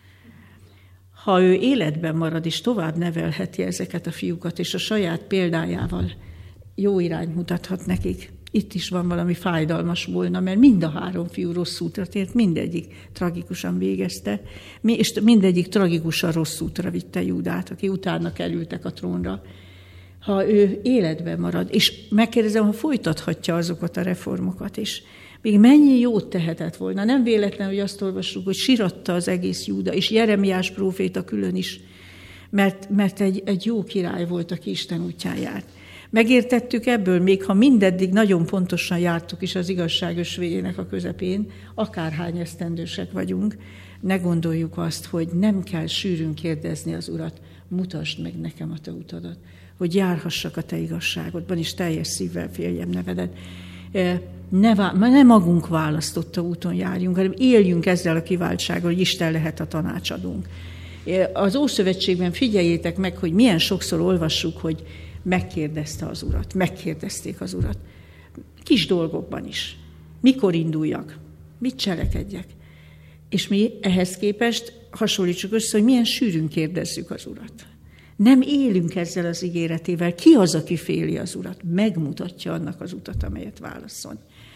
Ha ő életben marad, és tovább nevelheti ezeket a fiúkat, és a saját példájával jó irányt mutathat nekik, itt is van valami fájdalmas volna, mert mind a három fiú rossz útra tért, mindegyik tragikusan végezte, és mindegyik tragikusan rossz útra vitte Júdát, aki utána kerültek a trónra. Ha ő életben marad, és megkérdezem, ha folytathatja azokat a reformokat is, még mennyi jót tehetett volna. Nem véletlen, hogy azt olvassuk, hogy siratta az egész Júda, és Jeremiás próféta külön is, mert, mert egy, egy jó király volt, aki Isten útján járt. Megértettük ebből, még ha mindeddig nagyon pontosan jártuk is az igazság ösvényének a közepén, akárhány esztendősek vagyunk, ne gondoljuk azt, hogy nem kell sűrűn kérdezni az Urat, mutasd meg nekem a te utadat, hogy járhassak a te igazságodban, és teljes szívvel féljem nevedet. Ne, ne magunk választotta úton járjunk, hanem éljünk ezzel a kiváltsággal, hogy Isten lehet a tanácsadónk. Az Ószövetségben figyeljétek meg, hogy milyen sokszor olvassuk, hogy megkérdezte az Urat, megkérdezték az Urat. Kis dolgokban is. Mikor induljak? Mit cselekedjek? És mi ehhez képest hasonlítsuk össze, hogy milyen sűrűn kérdezzük az Urat. Nem élünk ezzel az ígéretével. Ki az, aki féli az Urat? Megmutatja annak az utat, amelyet válaszol.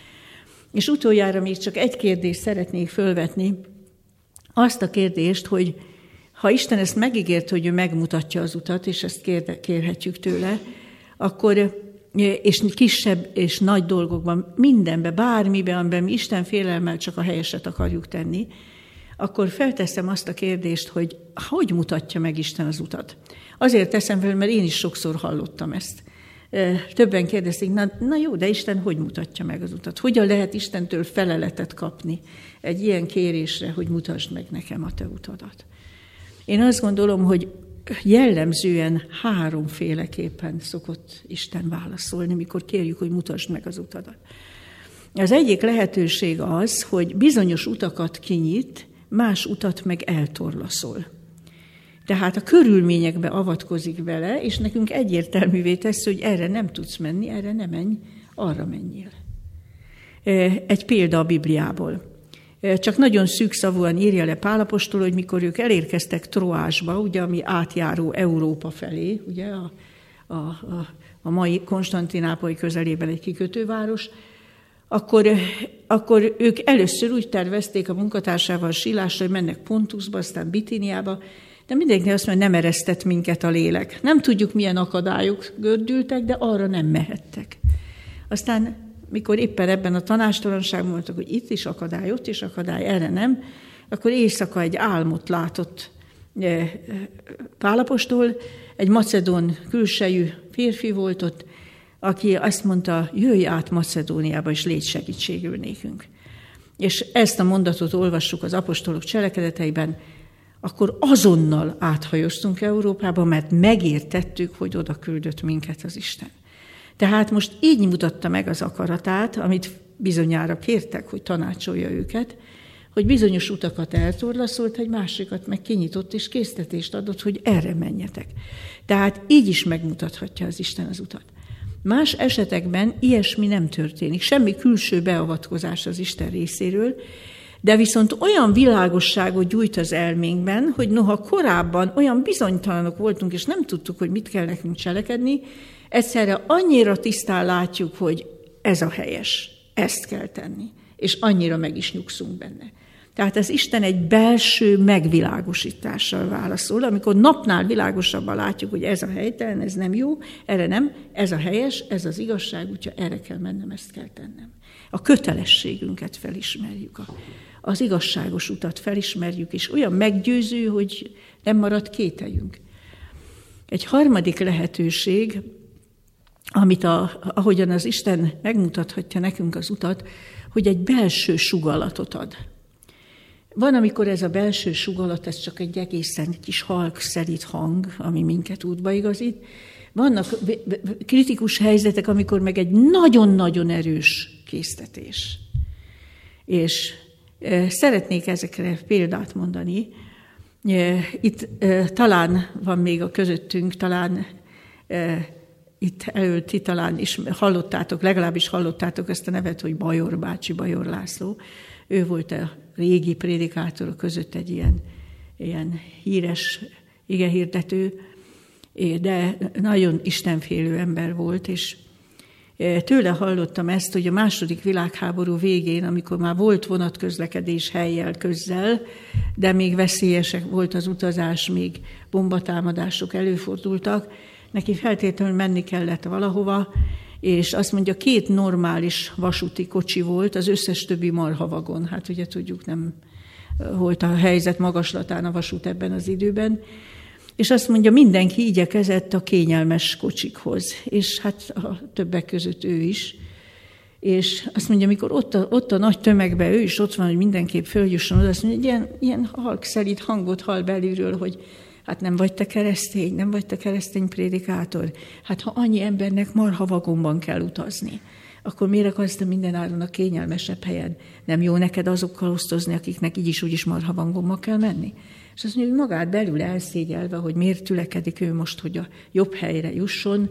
És utoljára még csak egy kérdést szeretnék fölvetni. Azt a kérdést, hogy ha Isten ezt megígért, hogy ő megmutatja az utat, és ezt kér, kérhetjük tőle, akkor, és kisebb és nagy dolgokban, mindenben, bármiben, amiben mi Isten félelemmel csak a helyeset akarjuk tenni, akkor felteszem azt a kérdést, hogy hogy mutatja meg Isten az utat. Azért teszem fel, mert én is sokszor hallottam ezt. Többen kérdezték, na, na jó, de Isten hogy mutatja meg az utat? Hogyan lehet Istentől feleletet kapni egy ilyen kérésre, hogy mutasd meg nekem a te utadat? Én azt gondolom, hogy jellemzően háromféleképpen szokott Isten válaszolni, mikor kérjük, hogy mutasd meg az utadat. Az egyik lehetőség az, hogy bizonyos utakat kinyit, más utat meg eltorlaszol. Tehát a körülményekbe avatkozik bele, és nekünk egyértelművé teszi, hogy erre nem tudsz menni, erre nem menj, arra menjél. Egy példa a Bibliából. Csak nagyon szűkszavúan írja le Pál apostol, hogy mikor ők elérkeztek Troásba, ugye, ami átjáró Európa felé, ugye, a, a, a, a mai Konstantinápoly közelében egy kikötőváros, akkor, akkor ők először úgy tervezték a munkatársával, Silásra, hogy mennek Pontusba, aztán Bitiniába, de mindenki azt mondja, nem eresztett minket a lélek. Nem tudjuk, milyen akadályok gördültek, de arra nem mehettek. Aztán, mikor éppen ebben a tanástalanságban voltak, hogy itt is akadály, ott is akadály, erre nem, akkor éjszaka egy álmot látott Pál apostol, egy macedón külsejű férfi volt ott, aki azt mondta, jöjj át Macedóniába, és légy segítségül nékünk. És ezt a mondatot olvassuk az apostolok cselekedeteiben, akkor azonnal áthajoztunk Európába, mert megértettük, hogy oda küldött minket az Isten. Tehát most így mutatta meg az akaratát, amit bizonyára kértek, hogy tanácsolja őket, hogy bizonyos utakat eltorlaszolt, egy másikat meg kinyitott és késztetést adott, hogy erre menjetek. Tehát így is megmutathatja az Isten az utat. Más esetekben ilyesmi nem történik, semmi külső beavatkozás az Isten részéről, de viszont olyan világosságot gyújt az elménkben, hogy noha korábban olyan bizonytalanok voltunk, és nem tudtuk, hogy mit kell nekünk cselekedni, egyszerre annyira tisztán látjuk, hogy ez a helyes, ezt kell tenni, és annyira meg is nyugszunk benne. Tehát az Isten egy belső megvilágosítással válaszol, amikor napnál világosabban látjuk, hogy ez a helytelen, ez nem jó, erre nem, ez a helyes, ez az igazság, úgyhogy erre kell mennem, ezt kell tennem. A kötelességünket felismerjük, a, az igazságos utat felismerjük, és olyan meggyőző, hogy nem marad kételjünk. Egy harmadik lehetőség, amit a, ahogyan az Isten megmutathatja nekünk az utat, hogy egy belső sugallatot ad. Van, amikor ez a belső sugallat, ez csak egy egészen kis halk, szelíd hang, ami minket útba igazít. Vannak kritikus helyzetek, amikor meg egy nagyon-nagyon erős késztetés. És e, szeretnék ezekre példát mondani. E, itt e, talán van még a közöttünk, talán e, itt előtt, itt talán is hallottátok, legalábbis hallottátok ezt a nevet, hogy Bajor bácsi, Bajor László. Ő volt a régi prédikátorok között egy ilyen, ilyen híres igehirdető, de nagyon istenfélő ember volt, és tőle hallottam ezt, hogy a második világháború végén, amikor már volt vonatközlekedés helyjel, közzel, de még veszélyesek volt az utazás, még bombatámadások előfordultak, neki feltétlenül menni kellett valahova, és azt mondja, két normális vasúti kocsi volt, az összes többi marhavagon. Hát ugye tudjuk, nem volt a helyzet magaslatán a vasút ebben az időben. És azt mondja, mindenki igyekezett a kényelmes kocsikhoz, és hát a többek között ő is. És azt mondja, amikor ott a, ott a nagy tömegben ő is ott van, hogy mindenképp följusson oda, azt mondja, hogy ilyen, ilyen halk, szelíd hangot hall belülről, hogy hát nem vagy te keresztény, nem vagy te keresztény prédikátor. Hát ha annyi embernek marha vagonban kell utazni, akkor miért akarsz te mindenáron a kényelmesebb helyen? Nem jó neked azokkal osztozni, akiknek így is úgy is marha vagonban kell menni? És azt mondja, hogy magát belül elszégyelve, hogy miért tülekedik ő most, hogy a jobb helyre jusson,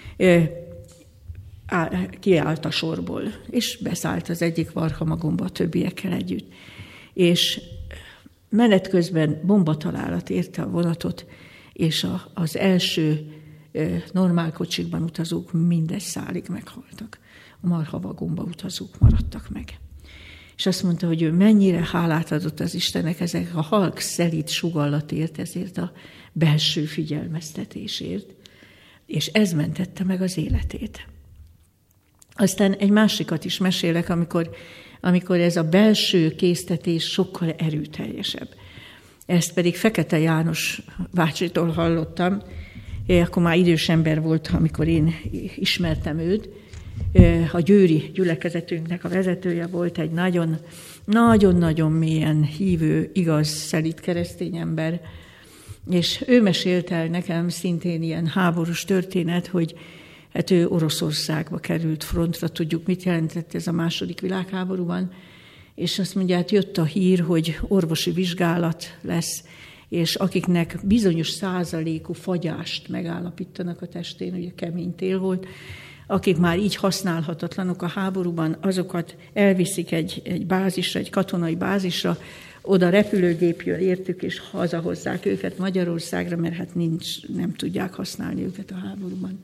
kiállt a sorból, és beszállt az egyik marhamagomba a többiekkel együtt. És menet közben bombatalálat érte a vonatot, és a, az első e, normál kocsikban utazók mindegy szálig meghaltak. A marhavagomba utazók maradtak meg. És azt mondta, hogy ő mennyire hálát adott az Istennek ezek a halk, szelíd sugallatért, ezért a belső figyelmeztetésért, és ez mentette meg az életét. Aztán egy másikat is mesélek, amikor amikor ez a belső késztetés sokkal erőteljesebb. Ezt pedig Fekete János bácsitól hallottam, akkor már idős ember volt, amikor én ismertem őt. A győri gyülekezetünknek a vezetője volt, egy nagyon, nagyon-nagyon mélyen hívő, igaz, szelíd keresztény ember, és ő mesélt el nekem szintén ilyen háborús történet, hogy hát ő Oroszországba került frontra, tudjuk, mit jelentett ez a második világháborúban, és azt mondja, hát jött a hír, hogy orvosi vizsgálat lesz, és akiknek bizonyos százalékú fagyást megállapítanak a testén, ugye kemény tél volt, akik már így használhatatlanok a háborúban, azokat elviszik egy, egy bázisra, egy katonai bázisra, oda repülőgép jön értük, és hazahozzák őket Magyarországra, mert hát nincs, nem tudják használni őket a háborúban.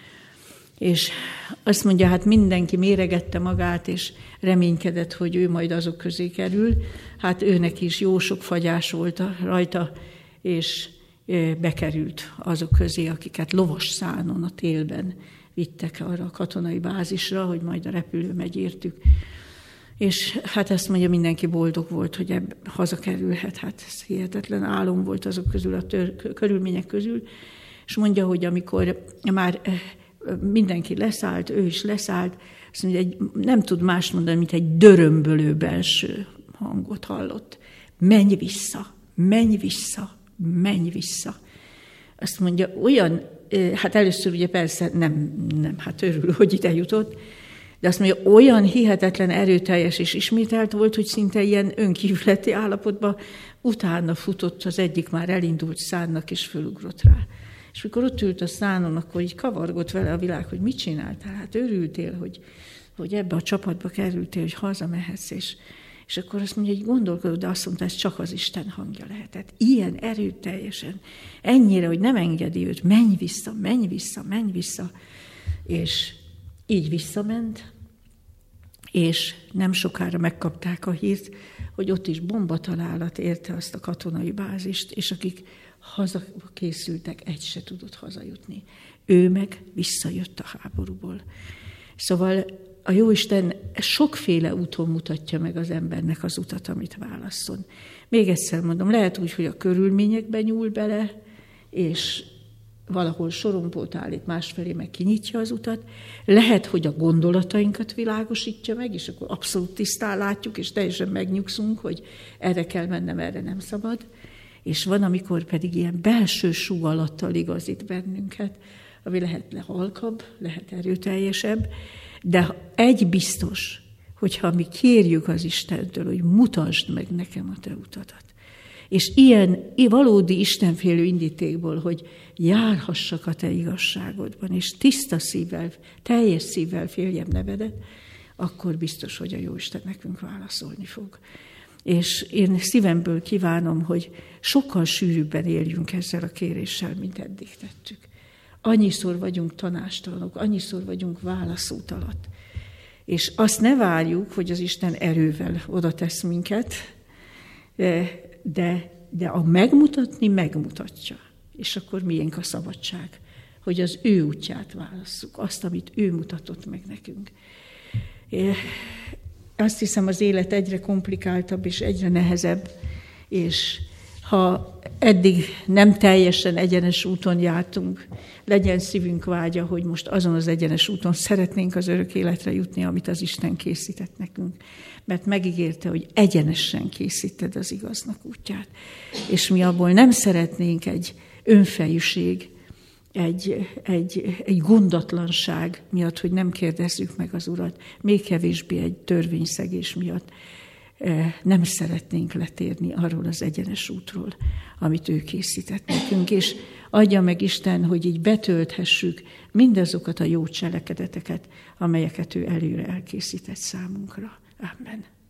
És azt mondja, hát mindenki méregette magát, és reménykedett, hogy ő majd azok közé kerül. Hát őnek is jó sok fagyás volt rajta, és bekerült azok közé, akiket lovas szánon a télben vittek arra a katonai bázisra, hogy majd a repülő megy értük. És hát ezt mondja, mindenki boldog volt, hogy ebb hazakerülhet. Hát ez hihetetlen álom volt azok közül, a tör, körülmények közül. És mondja, hogy amikor már mindenki leszállt, ő is leszállt, azt mondja, egy, nem tud más mondani, mint egy dörömbölő belső hangot hallott. Menj vissza, menj vissza, menj vissza. Azt mondja, olyan, hát először ugye persze nem, nem hát örül, hogy ide jutott, De azt mondja, olyan hihetetlen erőteljes és ismételt volt, hogy szinte ilyen önkívületi állapotban utána futott az egyik már elindult szánnak, és fölugrott rá. És mikor ott ült a szánon, akkor így kavargott vele a világ, hogy mit csináltál? Hát örültél, hogy, hogy ebbe a csapatba kerültél, hogy hazamehetsz, és, és akkor azt mondja, hogy gondolkodott, de azt mondta, ez csak az Isten hangja lehetett. Ilyen erőteljesen, ennyire, hogy nem engedi őt, menj vissza, menj vissza, menj vissza. És így visszament, és nem sokára megkapták a hírt, hogy ott is bombatalálat érte azt a katonai bázist, és akik hazakészültek, egy se tudott hazajutni. Ő meg visszajött a háborúból. Szóval a Jóisten sokféle úton mutatja meg az embernek az utat, amit válasszon. Még egyszer mondom, lehet úgy, hogy a körülményekben nyúl bele, és valahol sorompót állít, másfelé meg kinyitja az utat. Lehet, hogy a gondolatainkat világosítja meg, és akkor abszolút tisztán látjuk, és teljesen megnyugszunk, hogy erre kell mennem, erre nem szabad. És van, amikor pedig ilyen belső súgalattal igazít bennünket, ami lehet halkabb, lehet erőteljesebb, de egy biztos, hogyha mi kérjük az Istentől, hogy mutasd meg nekem a te utadat. És ilyen valódi istenfélő indítékból, hogy járhassak a te igazságodban, és tiszta szívvel, teljes szívvel féljem nevedet, akkor biztos, hogy a Jóisten nekünk válaszolni fog. És én szívemből kívánom, hogy sokkal sűrűbben éljünk ezzel a kéréssel, mint eddig tettük. Annyiszor vagyunk tanástalanok, annyiszor vagyunk válaszút alatt. És azt ne várjuk, hogy az Isten erővel oda tesz minket, de, de a megmutatni megmutatja. És akkor miénk a szabadság, hogy az ő útját válasszuk, azt, amit ő mutatott meg nekünk. Azt hiszem, az élet egyre komplikáltabb és egyre nehezebb, és ha eddig nem teljesen egyenes úton jártunk, legyen szívünk vágya, hogy most azon az egyenes úton szeretnénk az örök életre jutni, amit az Isten készített nekünk. Mert megígérte, hogy egyenesen készíted az igaznak útját. És mi abból nem szeretnénk egy önfejűség, egy, egy, egy gondatlanság miatt, hogy nem kérdezzük meg az Urat, még kevésbé egy törvényszegés miatt nem szeretnénk letérni arról az egyenes útról, amit ő készített nekünk, és adja meg Isten, hogy így betölthessük mindazokat a jó cselekedeteket, amelyeket ő előre elkészített számunkra. Amen.